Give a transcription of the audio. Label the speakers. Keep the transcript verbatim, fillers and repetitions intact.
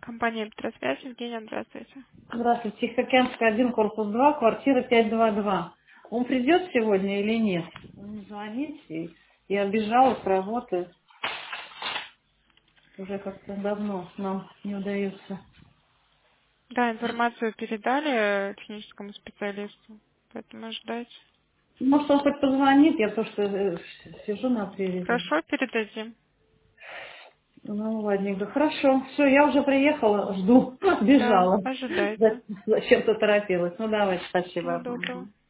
Speaker 1: Компания «Петросвязь», Евгения, здравствуйте.
Speaker 2: Здравствуйте, Тихоокеанская, один, корпус два, квартира пятьсот двадцать два. Он придет сегодня или нет? Он не звонит, и я бежала с работы. Уже как-то давно нам не удается.
Speaker 1: Да, информацию передали э, техническому специалисту, поэтому ждать.
Speaker 2: Может, он хоть позвонит, я просто э, сижу на привязи.
Speaker 1: Хорошо, передадим.
Speaker 2: Ну, ладненько, хорошо. Все, я уже приехала, жду,
Speaker 1: Да,
Speaker 2: бежала.
Speaker 1: ожидайте.
Speaker 2: Зачем-то торопилась. Ну, давайте,
Speaker 1: Всего
Speaker 2: спасибо.
Speaker 1: доброго.